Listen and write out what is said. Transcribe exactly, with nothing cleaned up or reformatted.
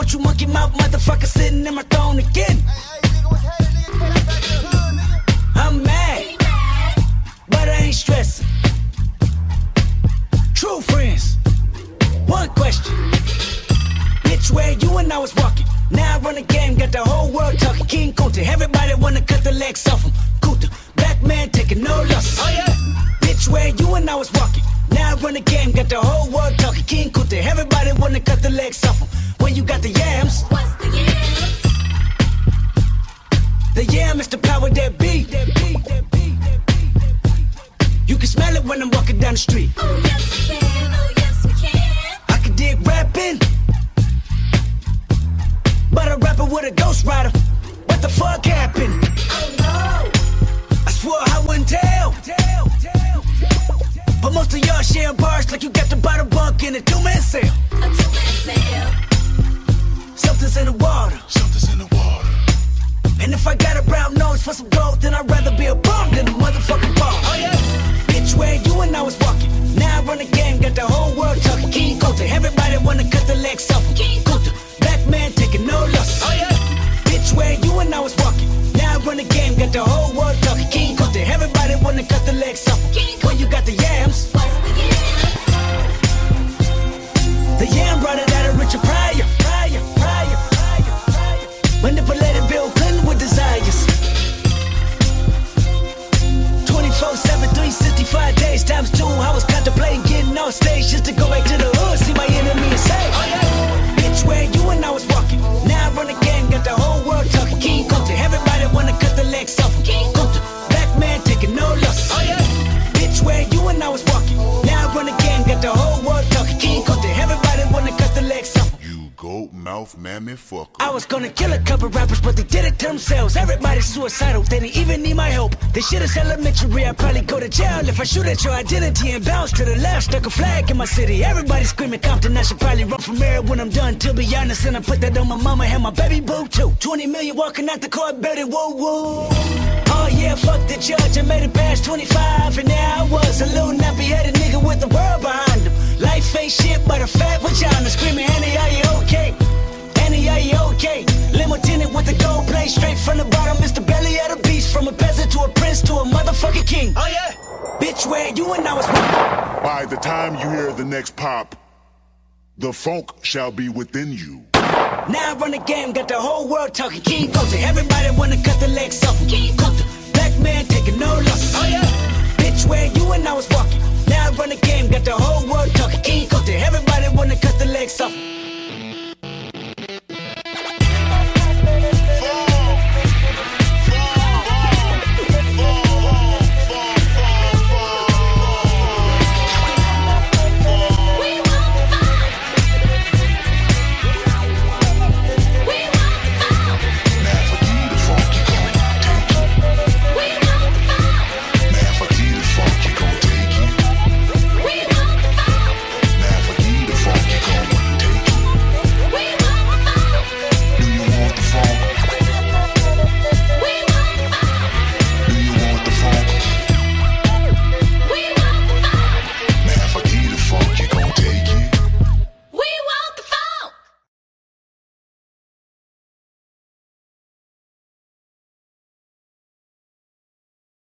want you monkey mouth motherfucker sitting in my throne again. I'm mad, but I ain't stressing. True friends, one question. Bitch, where you and I was walking. Now I run the game, got the whole world talking. King Kunta, everybody wanna cut the legs off him. Kunta, black man taking no losses. Oh yeah. Bitch, where you and I was walking. Now I run the game, got the whole world talking. King Kunta, everybody wanna cut the legs off him. When you got the yams. What's the yams? The yam is the power that be. That be, that be, that be, that be. You can smell it when I'm walking down the street. Oh yes we can, oh yes we can. I can dig rapping, but a rapper with a ghost rider. What the fuck happened? Oh no. I swore I wouldn't tell. tell, tell, tell, tell. But most of y'all share bars like you got the bottle bunk in a two-man sale. A two-man sale. Something's in the water. Something's in the water. And if I got a brown nose for some gold, then I'd rather be a bum than a motherfucking bum. Oh yeah. Bitch, where you and I was walking. Now I run the game, got the whole world talking. King Kunta, everybody wanna cut the legs off him. King Kunta, black man taking no losses. Oh yeah. Bitch, where you and I was walking. Now I run the game, got the whole world talking. King Kunta, everybody wanna cut the legs off him. King When you got the yams. What's the yams? The yam brought it out of Richard Pryor. Pryor, Pryor, Pryor, Pryor. Manipulated Bill Clinton with desires. twenty-four seven, three sixty-five days times two. I was contemplating getting on stage just to go back to the hood, see my enemy and say, oh yeah. Bitch, where you and I was walking. Now I run the game, got the whole world talking. King Kunta, everybody wanna cut the legs off him. King Kunta, black man taking no losses. Oh yeah. Bitch, where you and I was walking. Now I run the game, got the whole world talking. King Kunta, everybody wanna cut the legs off him. You goat mouth mammy fucker. I was gonna kill a couple rappers, but they did it to themselves. Everybody's suicidal, they didn't even need my help. This shit is elementary, I'd probably go to jail if I shoot at your identity and bounce to the left. Stuck a flag in my city, everybody screaming Compton. I should probably run from here when I'm done, to be honest. And I put that on my mama and my baby boo too. twenty million walking out the court, better whoa whoa. Oh yeah, fuck the judge, I made it past twenty-five, and there I was, a little nappy-headed nigga with the world behind him. Life ain't shit but a fat vagina, screaming, Annie, are you okay? Annie, are you okay? Limo tinted with the gold plate, straight from the bottom, it's the belly of the beast. From a peasant to a prince to a motherfucking king. Oh yeah. Bitch, where you and I was walking. By the time you hear the next pop, the funk shall be within you. Now I run the game, got the whole world talking. King Kunta, everybody wanna cut the legs off him. King Kunta, black man taking no losses. Oh yeah. Bitch, where you and I was walking. Now I run the game, got the whole world